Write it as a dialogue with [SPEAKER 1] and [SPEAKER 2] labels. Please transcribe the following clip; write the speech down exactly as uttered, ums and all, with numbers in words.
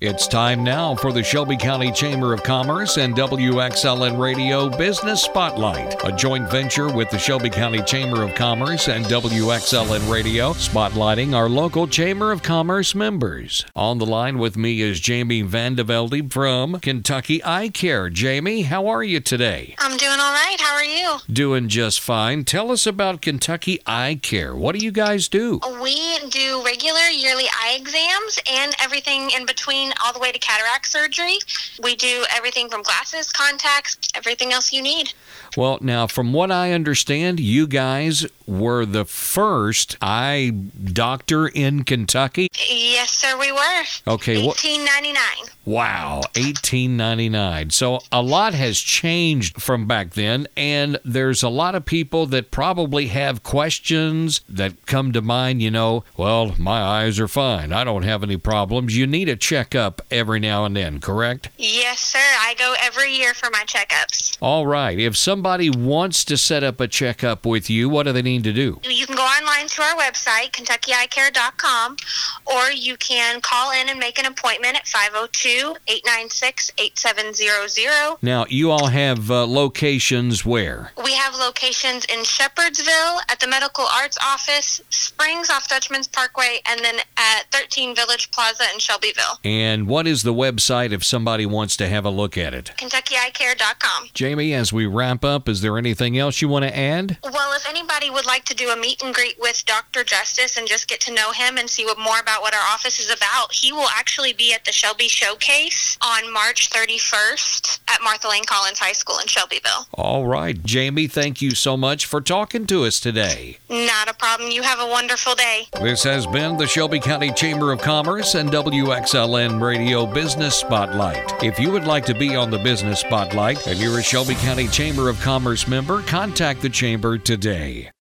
[SPEAKER 1] It's time now for the Shelby County Chamber of Commerce and W X L N Radio Business Spotlight, a joint venture with the Shelby County Chamber of Commerce and W X L N Radio, spotlighting our local Chamber of Commerce members. On the line with me is Jamie Vandevelde from Kentucky Eye Care. Jamie, how are you today?
[SPEAKER 2] I'm doing all right. How are you?
[SPEAKER 1] Doing just fine. Tell us about Kentucky Eye Care. What do you guys do?
[SPEAKER 2] We do regular yearly eye exams and everything in between, all the way to cataract surgery. We do everything from glasses, contacts, everything else you need.
[SPEAKER 1] Well, now, from what I understand, you guys were the first eye doctor in Kentucky?
[SPEAKER 2] Yes, sir, we were.
[SPEAKER 1] Okay.
[SPEAKER 2] eighteen ninety-nine.
[SPEAKER 1] Wow, eighteen ninety-nine. So a lot has changed from back then, and there's a lot of people that probably have questions that come to mind, you know, well, my eyes are fine. I don't have any problems. You need a checkup every now and then, correct?
[SPEAKER 2] Yes, sir. I go every year for my checkups.
[SPEAKER 1] All right. If somebody wants to set up a checkup with you, what do they need to do?
[SPEAKER 2] You can go online to our website, kentucky eye care dot com, or you can call in and make an appointment at five oh two, eight nine six, eight seven zero zero.
[SPEAKER 1] Now, you all have uh, locations where?
[SPEAKER 2] We have locations in Shepherdsville, at the Medical Arts Office, Springs off Dutchman's Parkway, and then at thirteen Village Plaza in Shelbyville.
[SPEAKER 1] And what is the website if somebody wants to have a look at it?
[SPEAKER 2] kentucky eye care dot com.
[SPEAKER 1] Jamie, as we wrap up, is there anything else you want to add?
[SPEAKER 2] Well, if anybody would like to do a meet and greet with Doctor Justice and just get to know him and see what more about what our office is about, he will actually be at the Shelby Showcase on March thirty-first at Martha Lane Collins High School in Shelbyville.
[SPEAKER 1] All right. Jamie, thank you so much for talking to us today.
[SPEAKER 2] Not a problem. You have a wonderful day.
[SPEAKER 1] This has been the Shelby County Chamber of Commerce and W X L N Radio Business Spotlight. If you would like to be on the Business Spotlight and you're a Shelby County Chamber of Commerce member, contact the Chamber today.